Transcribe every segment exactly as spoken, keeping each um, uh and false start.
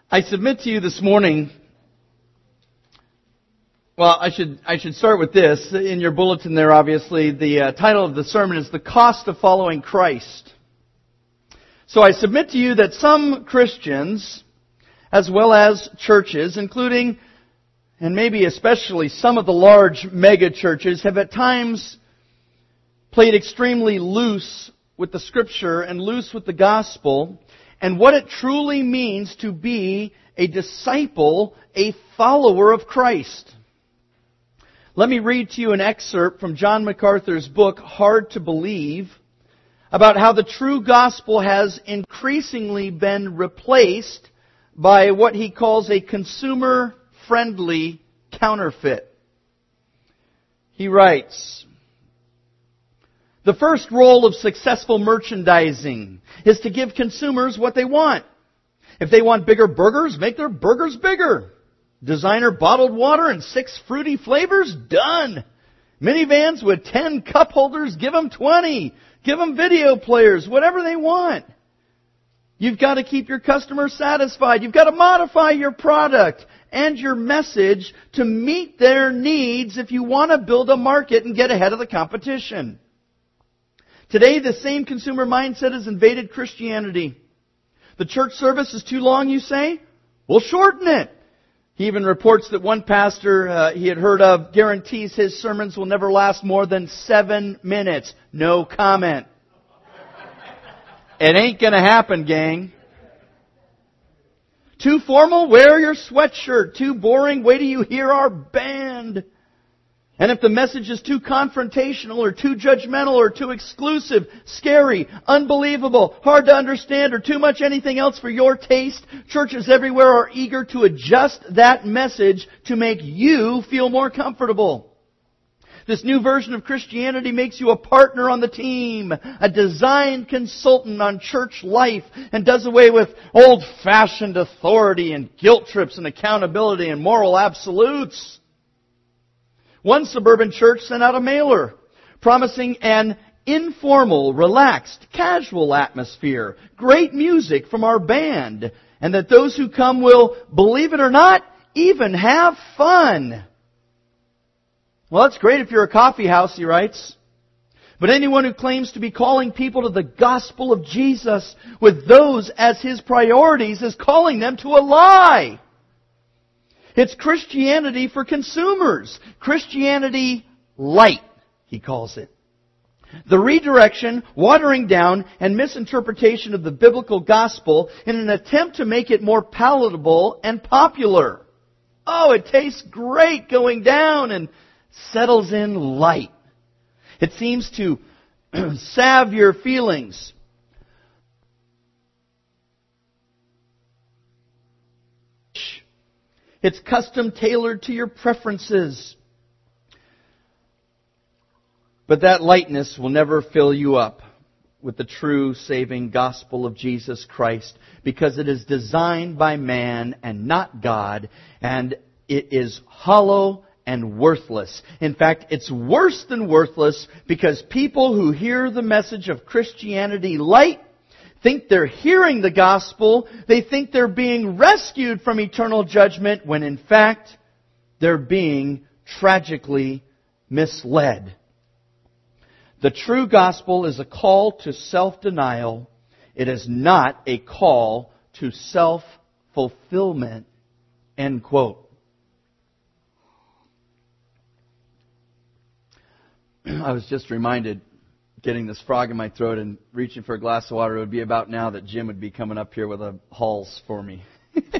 I submit to you this morning, well, I should I should start with this. In your bulletin there, obviously, the uh, title of the sermon is The Cost of Following Christ. So I submit to you that some Christians, as well as churches, including, and maybe especially some of the large mega churches, have at times played extremely loose with the Scripture and loose with the gospel, and what it truly means to be a disciple, a follower of Christ. Let me read to you an excerpt from John MacArthur's book, Hard to Believe, about how the true gospel has increasingly been replaced by what he calls a consumer-friendly counterfeit. He writes, "The first role of successful merchandising is to give consumers what they want. If they want bigger burgers, make their burgers bigger. Designer bottled water and six fruity flavors? Done. Minivans with ten cup holders? Give them twenty. Give them video players, whatever they want. You've got to keep your customers satisfied. You've got to modify your product and your message to meet their needs if you want to build a market and get ahead of the competition." Today, the same consumer mindset has invaded Christianity. The church service is too long, you say? We'll shorten it. He even reports that one pastor uh, he had heard of guarantees his sermons will never last more than seven minutes. No comment. It ain't going to happen, gang. Too formal? Wear your sweatshirt. Too boring? Wait till you hear our band. And if the message is too confrontational or too judgmental or too exclusive, scary, unbelievable, hard to understand, or too much anything else for your taste, churches everywhere are eager to adjust that message to make you feel more comfortable. This new version of Christianity makes you a partner on the team, a design consultant on church life, and does away with old-fashioned authority and guilt trips and accountability and moral absolutes. One suburban church sent out a mailer promising an informal, relaxed, casual atmosphere, great music from our band, and that those who come will, believe it or not, even have fun. Well, that's great if you're a coffee house, he writes. But anyone who claims to be calling people to the gospel of Jesus with those as his priorities is calling them to a lie. It's Christianity for consumers. Christianity light, he calls it. The redirection, watering down, and misinterpretation of the biblical gospel in an attempt to make it more palatable and popular. Oh, it tastes great going down and settles in light. It seems to salve your feelings. It's custom tailored to your preferences. But that lightness will never fill you up with the true saving gospel of Jesus Christ, because it is designed by man and not God, and it is hollow and worthless. In fact, it's worse than worthless, because people who hear the message of Christianity light think they're hearing the gospel. They think they're being rescued from eternal judgment, when in fact they're being tragically misled. The true gospel is a call to self-denial. It is not a call to self-fulfillment. End quote. I was just reminded, getting this frog in my throat and reaching for a glass of water, it would be about now that Jim would be coming up here with a Halls for me. Made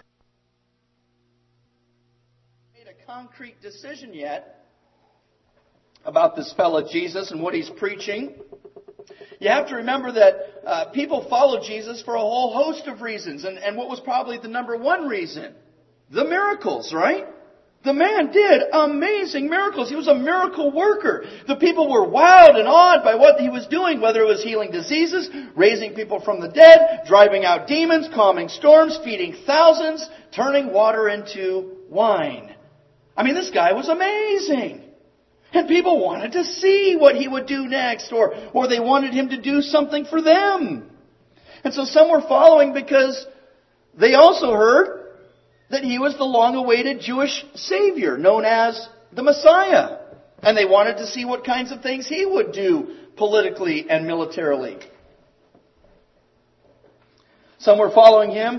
a concrete decision yet about this fellow Jesus and what he's preaching. You have to remember that uh, people follow Jesus for a whole host of reasons. And, and what was probably the number one reason? The miracles, right? The man did amazing miracles. He was a miracle worker. The people were wowed and awed by what he was doing, whether it was healing diseases, raising people from the dead, driving out demons, calming storms, feeding thousands, turning water into wine. I mean, this guy was amazing. And people wanted to see what he would do next, or, or they wanted him to do something for them. And so some were following because they also heard that He was the long-awaited Jewish Savior, known as the Messiah. And they wanted to see what kinds of things He would do politically and militarily. Some were following Him.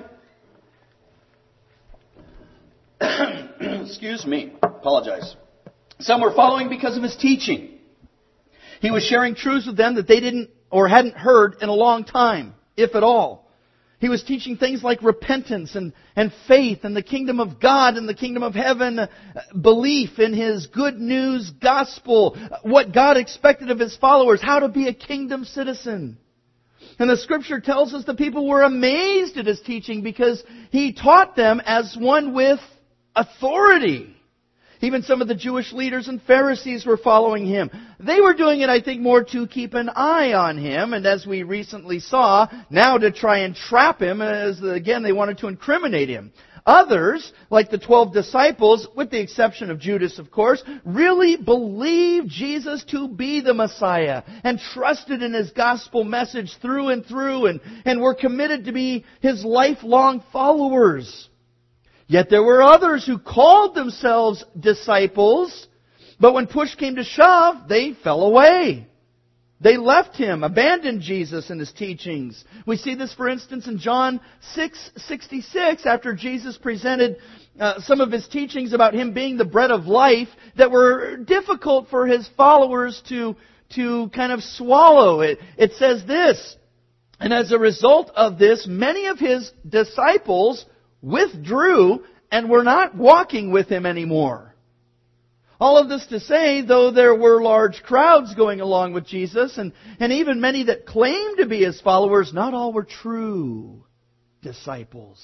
Excuse me. Apologize. Some were following because of His teaching. He was sharing truths with them that they didn't or hadn't heard in a long time, if at all. He was teaching things like repentance and, and faith and the kingdom of God and the kingdom of heaven, uh, belief in His good news gospel, what God expected of His followers, how to be a kingdom citizen. And the Scripture tells us the people were amazed at His teaching because He taught them as one with authority. Even some of the Jewish leaders and Pharisees were following Him. They were doing it, I think, more to keep an eye on Him, and as we recently saw, now to try and trap Him, as again they wanted to incriminate Him. Others, like the twelve disciples, with the exception of Judas, of course, really believed Jesus to be the Messiah and trusted in His gospel message through and through and, and were committed to be His lifelong followers. Yet there were others who called themselves disciples, but when push came to shove, they fell away. They left Him, abandoned Jesus and His teachings. We see this, for instance, in John six sixty-six, after Jesus presented uh, some of His teachings about Him being the bread of life that were difficult for His followers to, to kind of swallow. It, it says this, and as a result of this, many of His disciples withdrew and were not walking with Him anymore. All of this to say, though there were large crowds going along with Jesus, and, and even many that claimed to be His followers, not all were true disciples.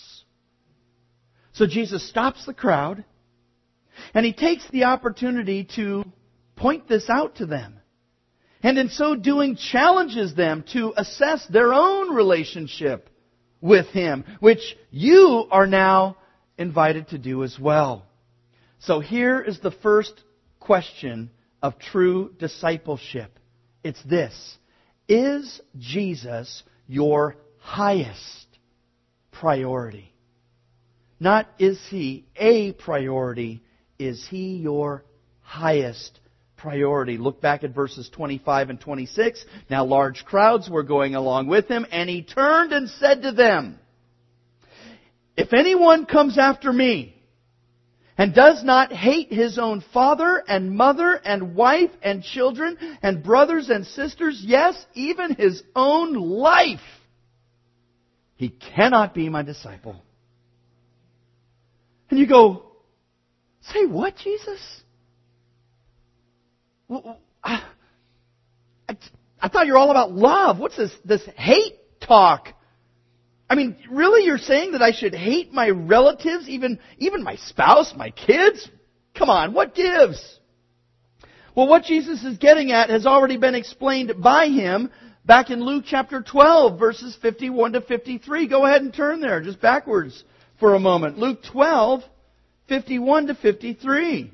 So Jesus stops the crowd, and He takes the opportunity to point this out to them. And in so doing, challenges them to assess their own relationship with Him, which you are now invited to do as well. So here is the first question of true discipleship. It's this: is Jesus your highest priority? Not is He a priority, is He your highest priority? Look back at verses twenty-five and twenty-six. Now large crowds were going along with Him, and He turned and said to them, if anyone comes after me and does not hate his own father and mother and wife and children and brothers and sisters, yes, even his own life, he cannot be my disciple. And you go, say what, Jesus? I, I, I thought you were all about love. What's this, this hate talk? I mean, really you're saying that I should hate my relatives, even, even my spouse, my kids? Come on, what gives? Well, what Jesus is getting at has already been explained by Him back in Luke chapter twelve, verses fifty-one to fifty-three. Go ahead and turn there, just backwards for a moment. Luke twelve, fifty-one to fifty-three.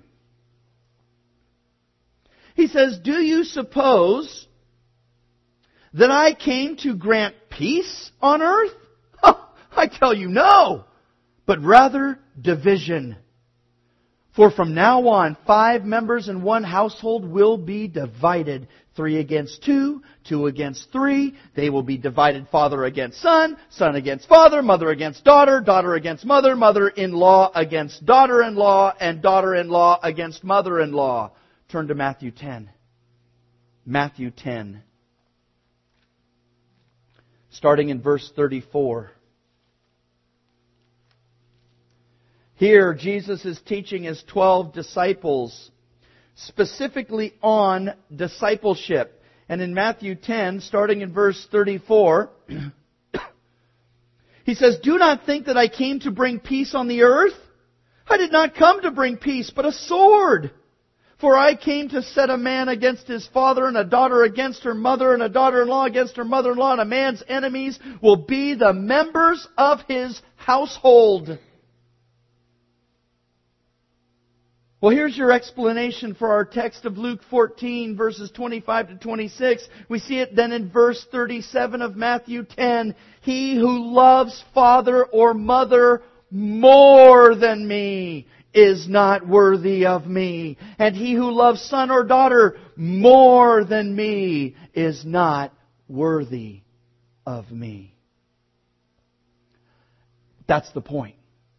He says, do you suppose that I came to grant peace on earth? I tell you no, but rather division. For from now on, five members in one household will be divided. Three against two, two against three. They will be divided, father against son, son against father, mother against daughter, daughter against mother, mother-in-law against daughter-in-law, and daughter-in-law against mother-in-law. Turn to Matthew ten. Matthew ten. Starting in verse thirty-four. Here, Jesus is teaching His twelve disciples specifically on discipleship. And in Matthew ten, starting in verse thirty-four, He says, do not think that I came to bring peace on the earth. I did not come to bring peace, but a sword. For I came to set a man against his father, and a daughter against her mother, and a daughter-in-law against her mother-in-law, and a man's enemies will be the members of his household. Well, here's your explanation for our text of Luke fourteen, verses twenty-five to twenty-six. We see it then in verse thirty-seven of Matthew ten. He who loves father or mother more than me is not worthy of me. And he who loves son or daughter more than me is not worthy of me. That's the point.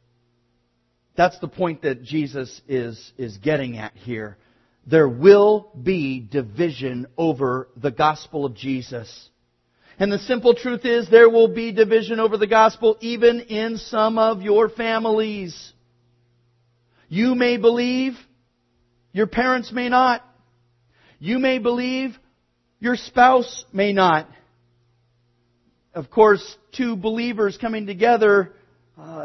That's the point that Jesus is, is getting at here. There will be division over the gospel of Jesus. And the simple truth is there will be division over the gospel even in some of your families. You may believe, your parents may not. You may believe, your spouse may not. Of course, two believers coming together, uh,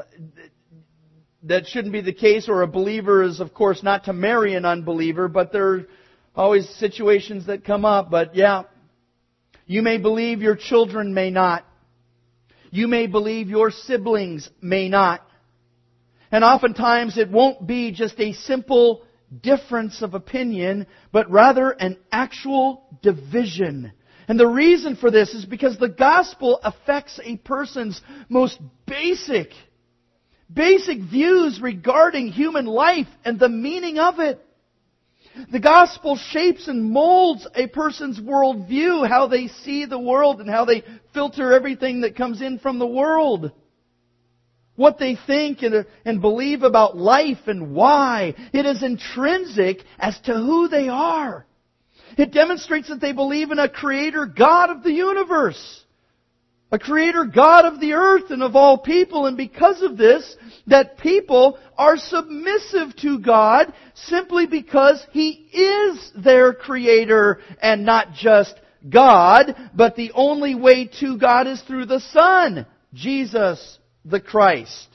that shouldn't be the case, or a believer is, of course, not to marry an unbeliever, but there are always situations that come up. But yeah, you may believe, your children may not. You may believe, your siblings may not. And oftentimes it won't be just a simple difference of opinion, but rather an actual division. And the reason for this is because the gospel affects a person's most basic Basic views regarding human life and the meaning of it. The gospel shapes and molds a person's worldview, how they see the world and how they filter everything that comes in from the world. What they think and, and believe about life and why. It is intrinsic as to who they are. It demonstrates that they believe in a Creator God of the universe. A Creator God of the earth and of all people. And because of this, that people are submissive to God simply because He is their Creator and not just God, but the only way to God is through the Son, Jesus the Christ.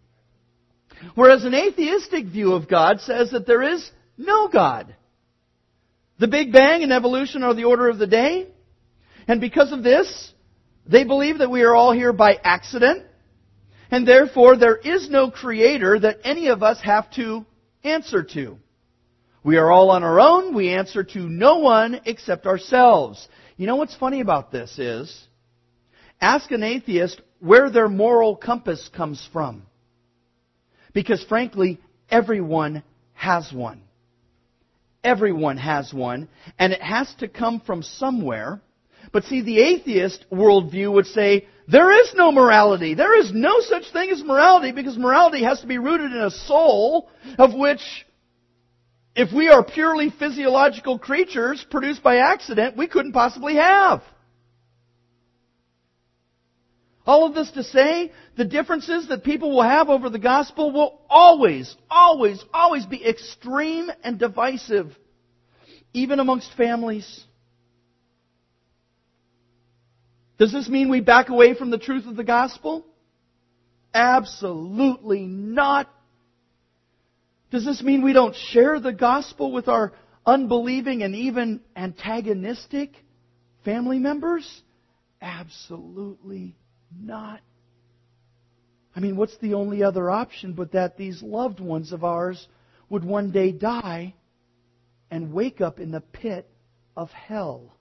Whereas an atheistic view of God says that there is no God. The Big Bang and evolution are the order of the day. And because of this, they believe that we are all here by accident, and therefore there is no Creator that any of us have to answer to. We are all on our own. We answer to no one except ourselves. You know what's funny about this is, ask an atheist where their moral compass comes from. Because frankly, everyone has one. Everyone has one, and it has to come from somewhere. But see, the atheist worldview would say, there is no morality. There is no such thing as morality, because morality has to be rooted in a soul, of which, if we are purely physiological creatures produced by accident, we couldn't possibly have. All of this to say, the differences that people will have over the gospel will always, always, always be extreme and divisive, even amongst families. Does this mean we back away from the truth of the gospel? Absolutely not. Does this mean we don't share the gospel with our unbelieving and even antagonistic family members? Absolutely not. I mean, what's the only other option but that these loved ones of ours would one day die and wake up in the pit of hell?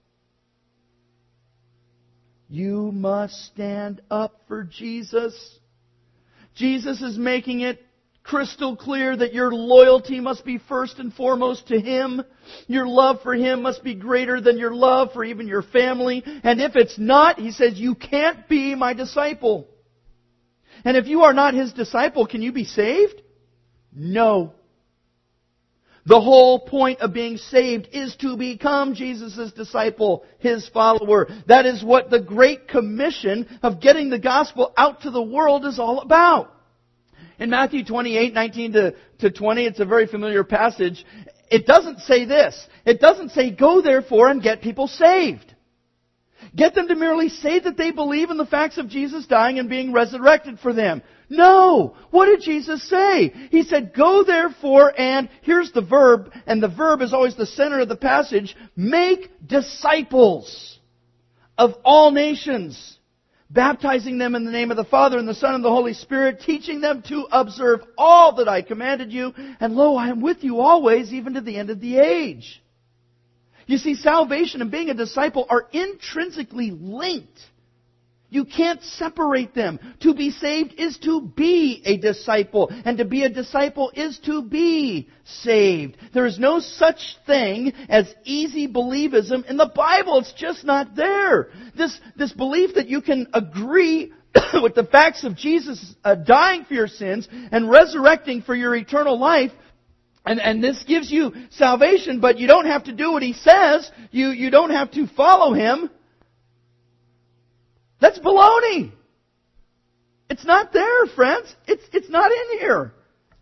You must stand up for Jesus. Jesus is making it crystal clear that your loyalty must be first and foremost to Him. Your love for Him must be greater than your love for even your family. And if it's not, He says, you can't be my disciple. And if you are not His disciple, can you be saved? No. The whole point of being saved is to become Jesus' disciple, His follower. That is what the Great Commission of getting the gospel out to the world is all about. In Matthew twenty-eight, nineteen to twenty, it's a very familiar passage. It doesn't say this. It doesn't say, go therefore and get people saved. Get them to merely say that they believe in the facts of Jesus dying and being resurrected for them. No! What did Jesus say? He said, go therefore and, here's the verb, and the verb is always the center of the passage, make disciples of all nations, baptizing them in the name of the Father and the Son and the Holy Spirit, teaching them to observe all that I commanded you, and lo, I am with you always, even to the end of the age. You see, salvation and being a disciple are intrinsically linked. You can't separate them. To be saved is to be a disciple, and to be a disciple is to be saved. There is no such thing as easy believism in the Bible. It's just not there. This, this belief that you can agree with the facts of Jesus uh, dying for your sins and resurrecting for your eternal life, and, and this gives you salvation, but you don't have to do what He says. You, you don't have to follow Him. That's baloney. It's not there, friends. It's, it's not in here.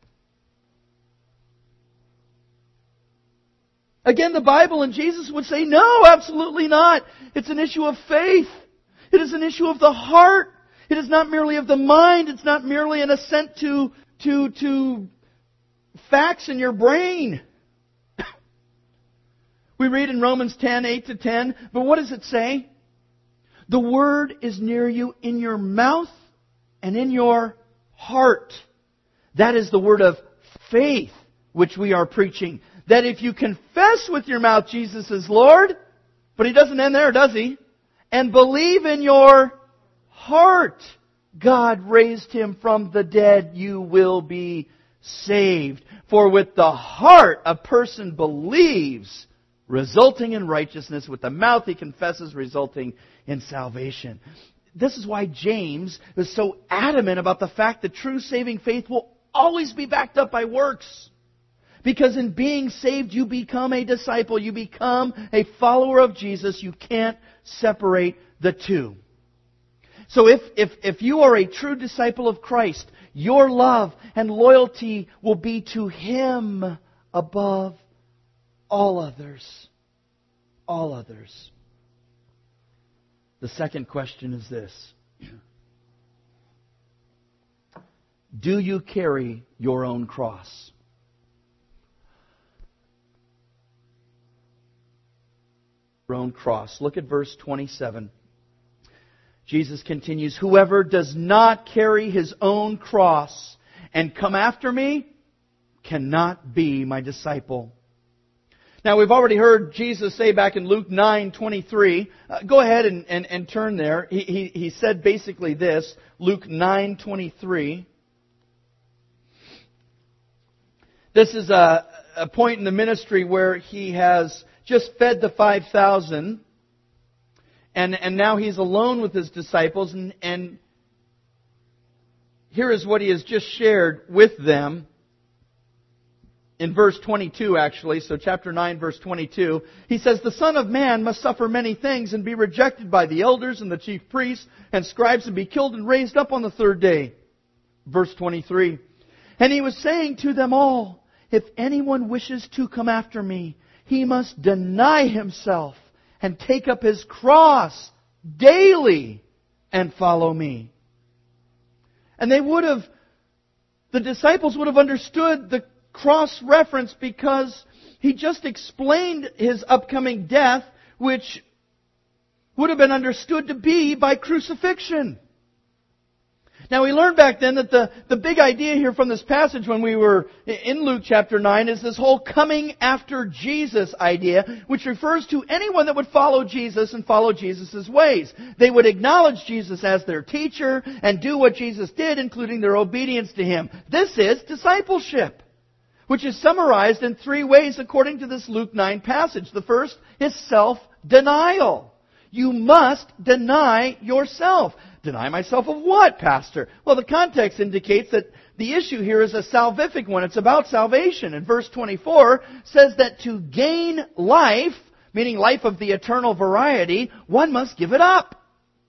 Again, the Bible and Jesus would say, no, absolutely not. It's an issue of faith. It is an issue of the heart. It is not merely of the mind. It's not merely an assent to, to, to facts in your brain. We read in Romans ten, eight to ten, but what does it say? The Word is near you in your mouth and in your heart. That is the word of faith which we are preaching. That if you confess with your mouth Jesus is Lord, but He doesn't end there, does He? And believe in your heart God raised Him from the dead, you will be saved. For with the heart a person believes, resulting in righteousness. With the mouth he confesses, resulting in salvation. This is why James is so adamant about the fact that true saving faith will always be backed up by works. Because in being saved, you become a disciple. You become a follower of Jesus. You can't separate the two. So if, if, if you are a true disciple of Christ, your love and loyalty will be to Him above all others. All others. The second question is this. Do you carry your own cross? Your own cross. Look at verse twenty-seven. Jesus continues, whoever does not carry his own cross and come after me cannot be my disciple. Now, we've already heard Jesus say back in Luke nine twenty-three. Uh, go ahead and, and, and turn there. He, he, he said basically this, Luke nine twenty-three. This is a, a point in the ministry where He has just fed the five thousand. And, and now He's alone with His disciples. And, and here is what He has just shared with them. In verse twenty-two, actually, so chapter nine, verse twenty-two, He says, the Son of Man must suffer many things and be rejected by the elders and the chief priests and scribes and be killed and raised up on the third day. Verse twenty-three, and He was saying to them all, if anyone wishes to come after me, he must deny himself and take up his cross daily and follow me. And they would have, the disciples would have understood the cross reference because He just explained His upcoming death, which would have been understood to be by crucifixion. Now, we learned back then that the, the big idea here from this passage when we were in Luke chapter nine is this whole coming after Jesus idea, which refers to anyone that would follow Jesus and follow Jesus' ways. They would acknowledge Jesus as their teacher and do what Jesus did, including their obedience to Him. This is discipleship, which is summarized in three ways according to this Luke nine passage. The first is self-denial. You must deny yourself. Deny myself of what, Pastor? Well, the context indicates that the issue here is a salvific one. It's about salvation. And verse twenty-four says that to gain life, meaning life of the eternal variety, one must give it up.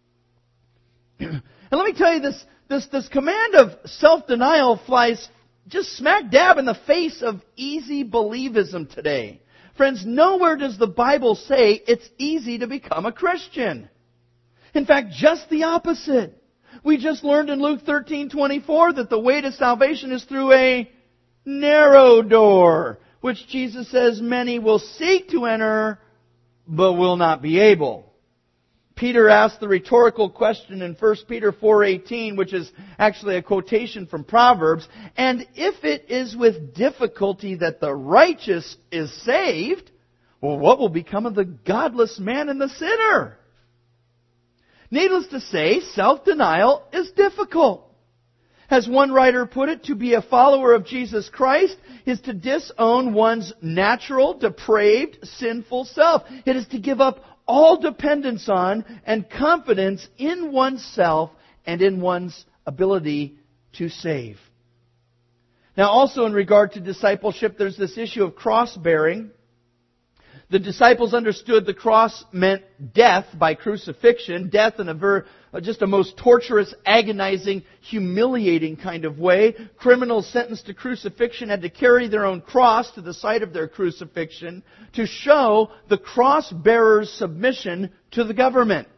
And let me tell you, this, this, this command of self-denial flies just smack dab in the face of easy believism today. Friends, nowhere does the Bible say it's easy to become a Christian. In fact, just the opposite. We just learned in Luke thirteen twenty-four that the way to salvation is through a narrow door, which Jesus says many will seek to enter, but will not be able. Peter asked the rhetorical question in First Peter four eighteen, which is actually a quotation from Proverbs, "And if it is with difficulty that the righteous is saved, well, what will become of the godless man and the sinner?" Needless to say, self-denial is difficult. As one writer put it, to be a follower of Jesus Christ is to disown one's natural, depraved, sinful self. It is to give up all dependence on and confidence in oneself and in one's ability to save. Now, also in regard to discipleship, there's this issue of cross-bearing. The disciples understood the cross meant death by crucifixion, death in a ver, just a most torturous, agonizing, humiliating kind of way. Criminals sentenced to crucifixion had to carry their own cross to the site of their crucifixion to show the cross-bearer's submission to the government.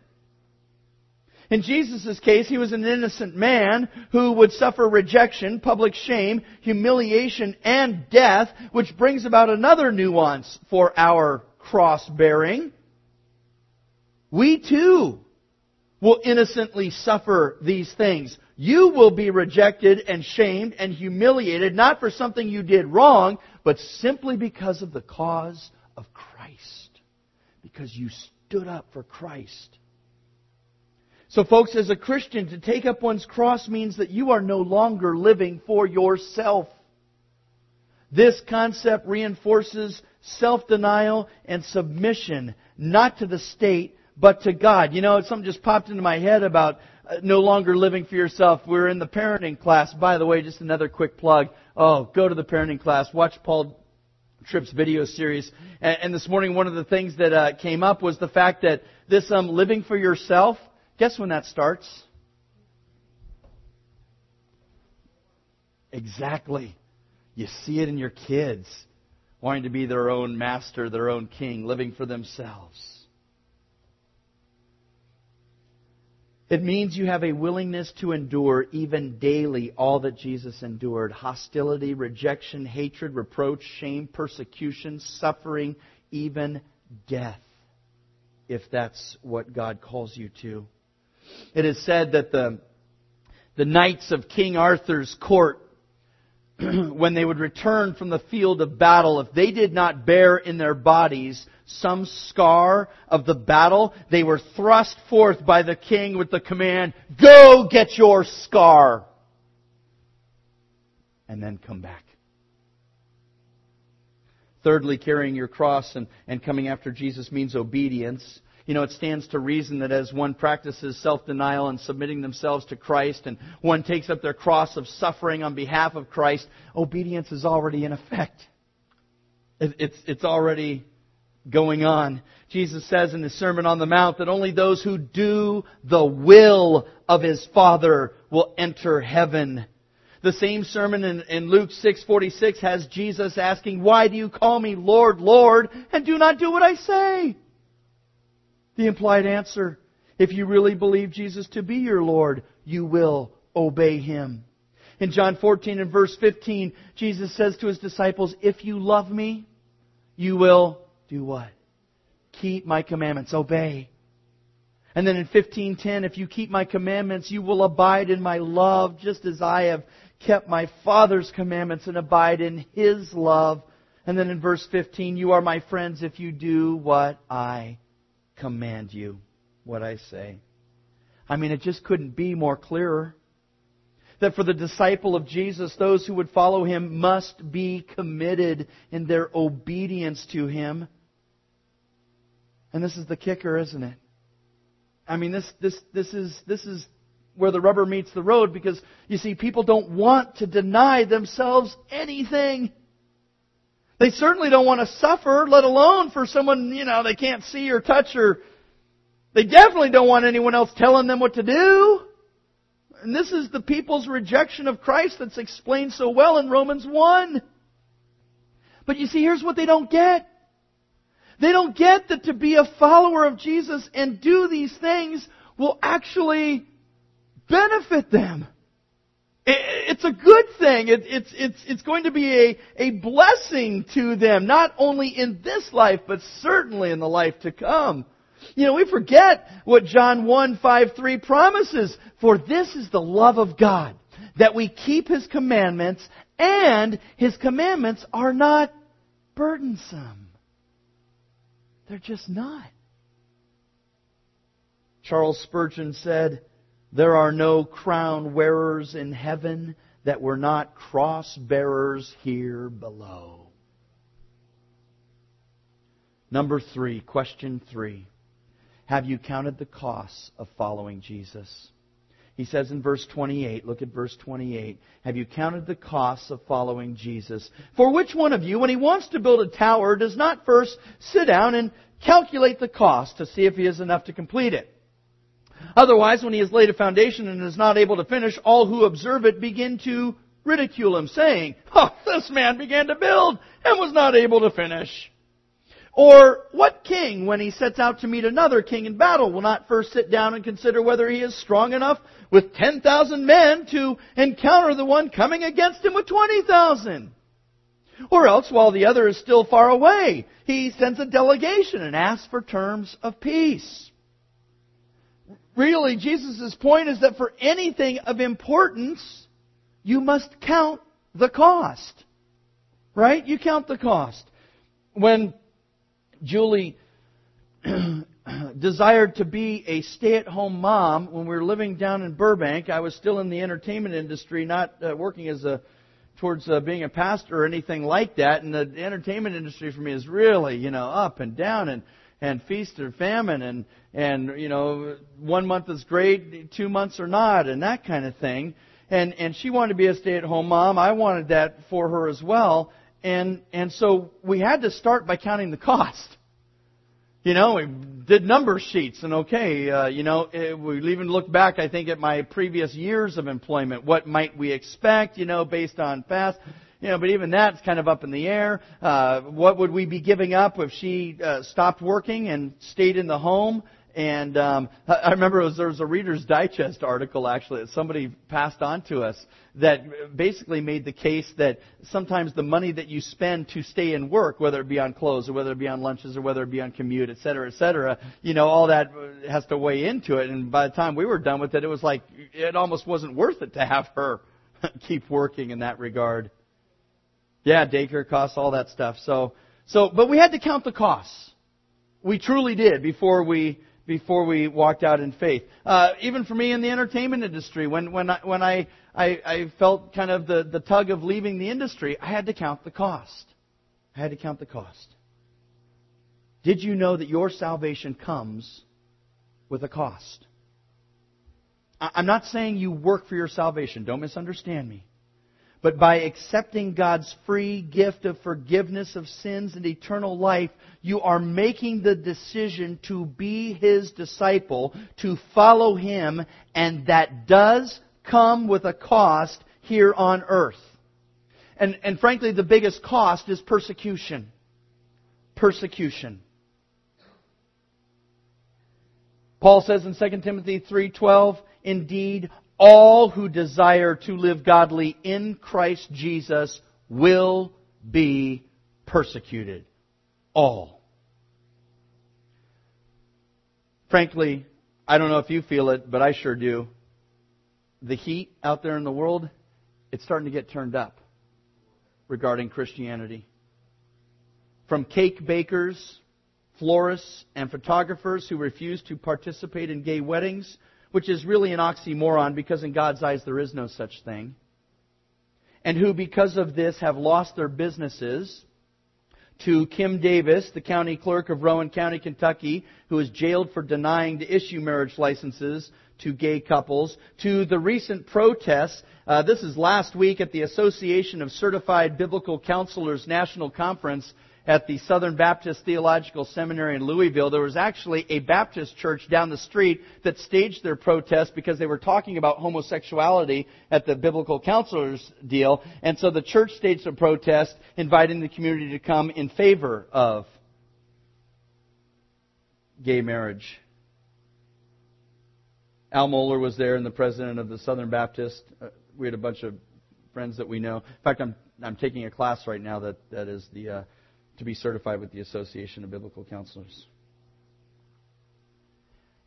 In Jesus' case, He was an innocent man who would suffer rejection, public shame, humiliation, and death, which brings about another nuance for our cross-bearing. We too will innocently suffer these things. You will be rejected and shamed and humiliated, not for something you did wrong, but simply because of the cause of Christ. Because you stood up for Christ. So folks, as a Christian, to take up one's cross means that you are no longer living for yourself. This concept reinforces self-denial and submission, not to the state, but to God. You know, something just popped into my head about uh, no longer living for yourself. We're in the parenting class. By the way, just another quick plug. Oh, go to the parenting class. Watch Paul Tripp's video series. And, and this morning, one of the things that uh, came up was the fact that this um, living for yourself, guess when that starts? Exactly. You see it in your kids, wanting to be their own master, their own king, living for themselves. It means you have a willingness to endure even daily all that Jesus endured. Hostility, rejection, hatred, reproach, shame, persecution, suffering, even death, if that's what God calls you to. It is said that the, the knights of King Arthur's court, when they would return from the field of battle, if they did not bear in their bodies some scar of the battle, they were thrust forth by the king with the command, "Go get your scar!" And then come back. Thirdly, carrying your cross and, and coming after Jesus means obedience. You know, it stands to reason that as one practices self-denial and submitting themselves to Christ, and one takes up their cross of suffering on behalf of Christ, obedience is already in effect. It, it's, it's already going on. Jesus says in the Sermon on the Mount that only those who do the will of His Father will enter heaven. The same sermon in, in Luke six forty-six has Jesus asking, "Why do you call me Lord, Lord, and do not do what I say?" The implied answer, if you really believe Jesus to be your Lord, you will obey Him. In John fourteen and verse fifteen, Jesus says to His disciples, "If you love me, you will do what? Keep my commandments, obey." And then in fifteen ten, "If you keep my commandments, you will abide in my love, just as I have kept my Father's commandments and abide in His love." And then in verse fifteen, "You are my friends if you do what I command you," what I say. I mean, it just couldn't be more clearer. That for the disciple of Jesus, those who would follow Him must be committed in their obedience to Him. And this is the kicker, isn't it? I mean, this this this is this is where the rubber meets the road, because you see, people don't want to deny themselves anything. They certainly don't want to suffer, let alone for someone, you know, they can't see or touch, or they definitely don't want anyone else telling them what to do. And this is the people's rejection of Christ that's explained so well in Romans one. But you see, here's what they don't get. They don't get that to be a follower of Jesus and do these things will actually benefit them. It's a good thing. It's, it's, it's going to be a, a blessing to them, not only in this life, but certainly in the life to come. You know, we forget what John one, five, three promises. For this is the love of God, that we keep His commandments, and His commandments are not burdensome. They're just not. Charles Spurgeon said, there are no crown wearers in heaven that were not cross bearers here below. Number three, question three. Have you counted the costs of following Jesus? He says in verse twenty-eight, look at verse twenty-eight. Have you counted the costs of following Jesus? For which one of you, when he wants to build a tower, does not first sit down and calculate the cost to see if he has enough to complete it? Otherwise, when he has laid a foundation and is not able to finish, all who observe it begin to ridicule him, saying, oh, this man began to build and was not able to finish. Or what king, when he sets out to meet another king in battle, will not first sit down and consider whether he is strong enough with ten thousand men to encounter the one coming against him with twenty thousand? Or else, while the other is still far away, he sends a delegation and asks for terms of peace. Really, Jesus' point is that for anything of importance, you must count the cost. Right? You count the cost. When Julie desired to be a stay-at-home mom, when we were living down in Burbank, I was still in the entertainment industry, not uh, working as a towards uh, being a pastor or anything like that. And the entertainment industry for me is really, you know, up and down and and feast or famine, and, and, you know, one month is great, two months are not, and that kind of thing. And, and she wanted to be a stay-at-home mom. I wanted that for her as well. And, and so we had to start by counting the cost. You know, we did number sheets, and okay, uh, you know, we even looked back, I think, at my previous years of employment. What might we expect, you know, based on past... You know, but even that's kind of up in the air. Uh, what would we be giving up if she uh, stopped working and stayed in the home? And um, I remember it was, there was a Reader's Digest article, actually, that somebody passed on to us that basically made the case that sometimes the money that you spend to stay in work, whether it be on clothes or whether it be on lunches or whether it be on commute, et cetera, et cetera, you know, all that has to weigh into it. And by the time we were done with it, it was like it almost wasn't worth it to have her keep working in that regard. Yeah, daycare costs, all that stuff. So, so, but we had to count the costs. We truly did before we before we walked out in faith. Uh, even for me in the entertainment industry, when when I, when I, I I felt kind of the the tug of leaving the industry, I had to count the cost. I had to count the cost. Did you know that your salvation comes with a cost? I'm not saying you work for your salvation. Don't misunderstand me. But by accepting God's free gift of forgiveness of sins and eternal life, you are making the decision to be His disciple, to follow Him, and that does come with a cost here on earth. And, and frankly, the biggest cost is persecution. Persecution. Paul says in Second Timothy three twelve, indeed, all who desire to live godly in Christ Jesus will be persecuted. All. Frankly, I don't know if you feel it, but I sure do. The heat out there in the world, it's starting to get turned up regarding Christianity. From cake bakers, florists, and photographers who refuse to participate in gay weddings, which is really an oxymoron because in God's eyes there is no such thing, and who because of this have lost their businesses, to Kim Davis, the county clerk of Rowan County, Kentucky, who is jailed for denying to issue marriage licenses to gay couples, to the recent protests. Uh, this is last week at the Association of Certified Biblical Counselors National Conference at the Southern Baptist Theological Seminary in Louisville. There was actually a Baptist church down the street that staged their protest because they were talking about homosexuality at the Biblical Counselors deal. And so the church staged a protest inviting the community to come in favor of gay marriage. Al Mohler was there, and the president of the Southern Baptist. Uh, we had a bunch of friends that we know. In fact, I'm I'm taking a class right now that, that is the... Uh, to be certified with the Association of Biblical Counselors.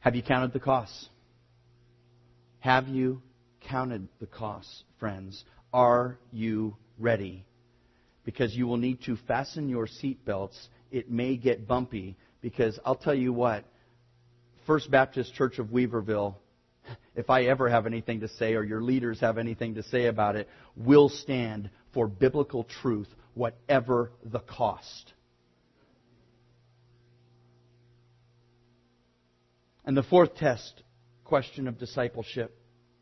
Have you counted the costs? Have you counted the costs, friends? Are you ready? Because you will need to fasten your seatbelts. It may get bumpy, because I'll tell you what, First Baptist Church of Weaverville, if I ever have anything to say, or your leaders have anything to say about it, will stand for biblical truth, whatever the cost. And the fourth test, question of discipleship.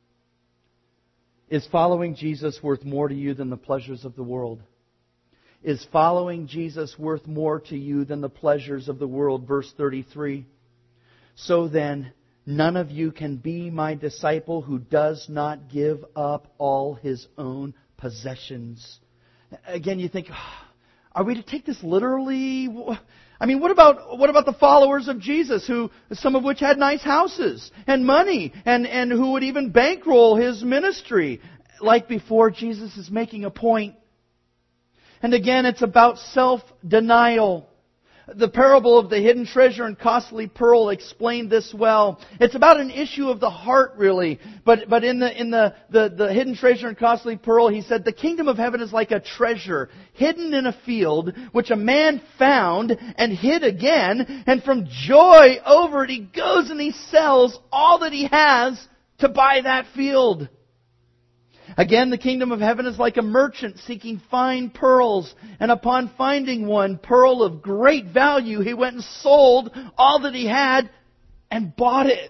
Is following Jesus worth more to you than the pleasures of the world? Is following Jesus worth more to you than the pleasures of the world? Verse thirty-three. So then, none of you can be my disciple who does not give up all his own possessions. Again, you think, are we to take this literally? I mean, what about what about the followers of Jesus, who some of which had nice houses and money, and, and who would even bankroll His ministry? Like before, Jesus is making a point. And again, it's about self-denial. The parable of the hidden treasure and costly pearl explained this well. It's about an issue of the heart, really. But but in the in the, the, the hidden treasure and costly pearl, he said, the kingdom of heaven is like a treasure hidden in a field, which a man found and hid again. And from joy over it, he goes and he sells all that he has to buy that field. Again, the kingdom of heaven is like a merchant seeking fine pearls. And upon finding one pearl of great value, he went and sold all that he had and bought it.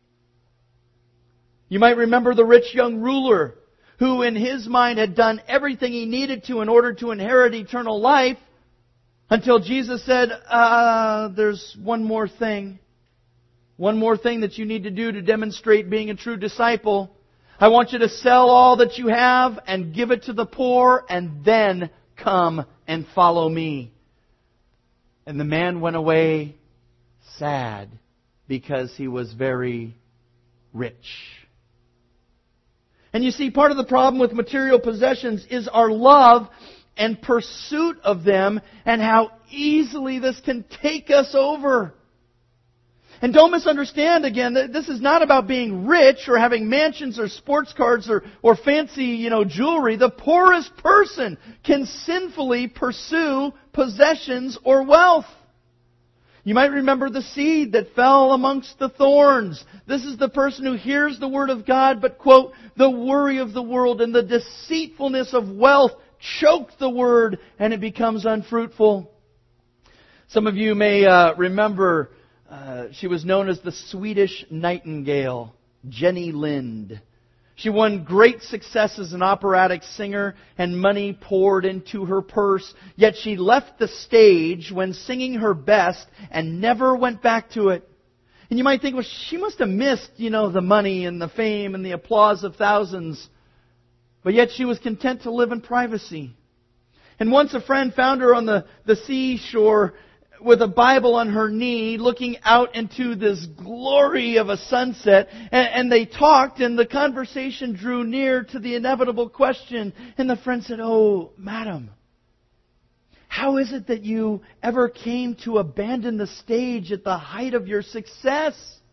You might remember the rich young ruler who in his mind had done everything he needed to in order to inherit eternal life, until Jesus said, uh, there's one more thing. One more thing that you need to do to demonstrate being a true disciple. I want you to sell all that you have and give it to the poor, and then come and follow me. And the man went away sad because he was very rich. And you see, part of the problem with material possessions is our love and pursuit of them, and how easily this can take us over. And don't misunderstand again, this is not about being rich or having mansions or sports cars or, or fancy, you know, jewelry. The poorest person can sinfully pursue possessions or wealth. You might remember the seed that fell amongst the thorns. This is the person who hears the Word of God, but, quote, the worry of the world and the deceitfulness of wealth choke the Word, and it becomes unfruitful. Some of you may uh, remember Uh, she was known as the Swedish Nightingale, Jenny Lind. She won great success as an operatic singer, and money poured into her purse. Yet she left the stage when singing her best and never went back to it. And you might think, well, she must have missed, you know, the money and the fame and the applause of thousands. But yet she was content to live in privacy. And once a friend found her on the, the seashore with a Bible on her knee, looking out into this glory of a sunset. And, and they talked, and the conversation drew near to the inevitable question. And the friend said, "Oh, madam, how is it that you ever came to abandon the stage at the height of your success?"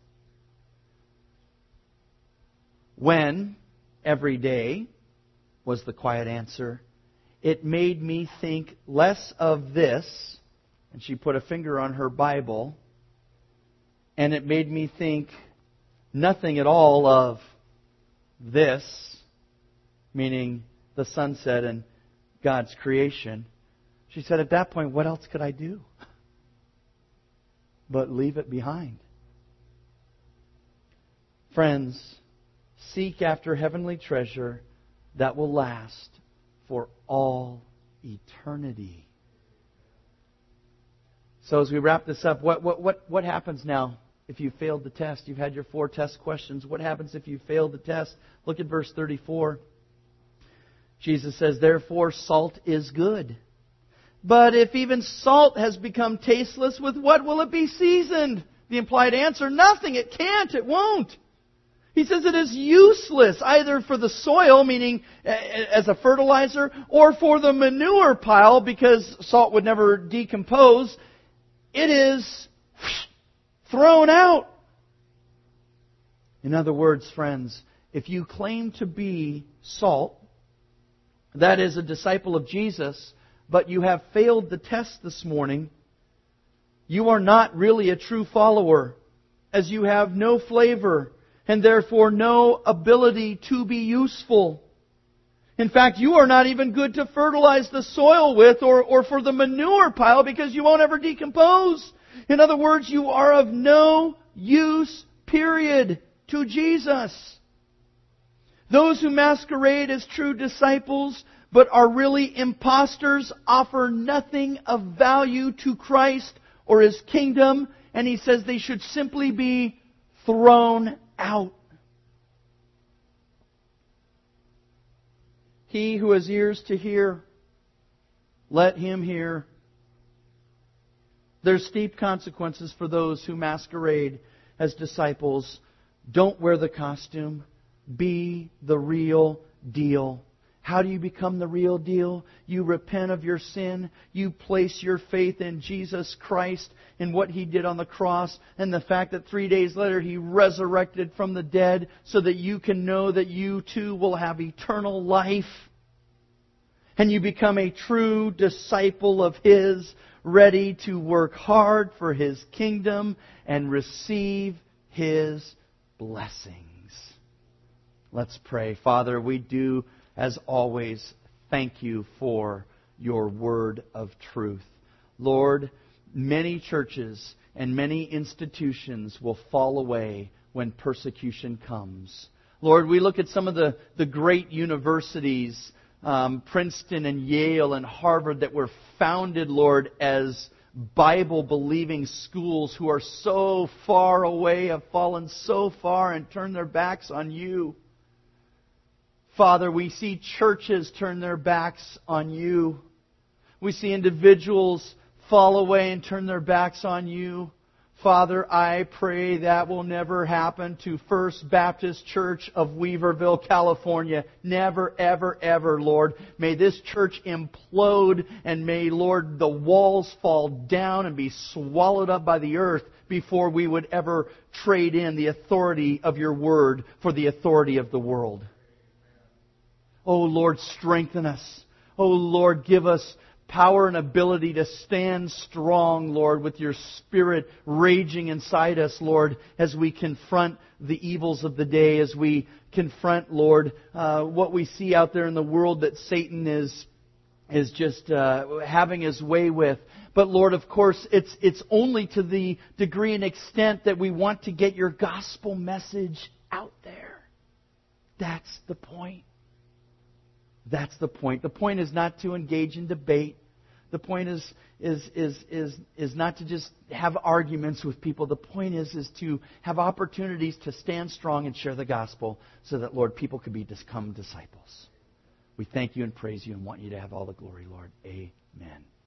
"When, every day," was the quiet answer, "it made me think less of this," and she put a finger on her Bible, "and it made me think nothing at all of this," meaning the sunset and God's creation. She said, at that point, what else could I do but leave it behind? Friends, seek after heavenly treasure that will last for all eternity. So as we wrap this up, what, what, what, what happens now if you failed the test? You've had your four test questions. What happens if you failed the test? Look at verse thirty-four. Jesus says, "Therefore salt is good. But if even salt has become tasteless, with what will it be seasoned?" The implied answer, nothing. It can't. It won't. He says it is useless either for the soil, meaning as a fertilizer, or for the manure pile, because salt would never decompose. It is thrown out. In other words, friends, if you claim to be salt, that is a disciple of Jesus, but you have failed the test this morning, you are not really a true follower, as you have no flavor and therefore no ability to be useful. In fact, you are not even good to fertilize the soil with or, or for the manure pile because you won't ever decompose. In other words, you are of no use, period, to Jesus. Those who masquerade as true disciples but are really imposters offer nothing of value to Christ or His kingdom, and He says they should simply be thrown out. He who has ears to hear, let him hear. There's steep consequences for those who masquerade as disciples. Don't wear the costume. Be the real deal. How do you become the real deal? You repent of your sin. You place your faith in Jesus Christ and what He did on the cross and the fact that three days later He resurrected from the dead so that you can know that you too will have eternal life. And you become a true disciple of His, ready to work hard for His kingdom and receive His blessings. Let's pray. Father, we do, as always, thank You for Your word of truth. Lord, many churches and many institutions will fall away when persecution comes. Lord, we look at some of the, the great universities, um, Princeton and Yale and Harvard, that were founded, Lord, as Bible-believing schools who are so far away, have fallen so far and turned their backs on You. Father, we see churches turn their backs on You. We see individuals fall away and turn their backs on You. Father, I pray that will never happen to First Baptist Church of Weaverville, California. Never, ever, ever, Lord. May this church implode and may, Lord, the walls fall down and be swallowed up by the earth before we would ever trade in the authority of Your word for the authority of the world. Oh, Lord, strengthen us. Oh, Lord, give us power and ability to stand strong, Lord, with Your Spirit raging inside us, Lord, as we confront the evils of the day, as we confront, Lord, uh, what we see out there in the world that Satan is is just uh, having his way with. But, Lord, of course, it's it's only to the degree and extent that we want to get Your gospel message out there. That's the point. That's the point. The point is not to engage in debate. The point is is is is is not to just have arguments with people. The point is is to have opportunities to stand strong and share the gospel so that, Lord, people could become disciples. We thank You and praise You and want You to have all the glory, Lord. Amen.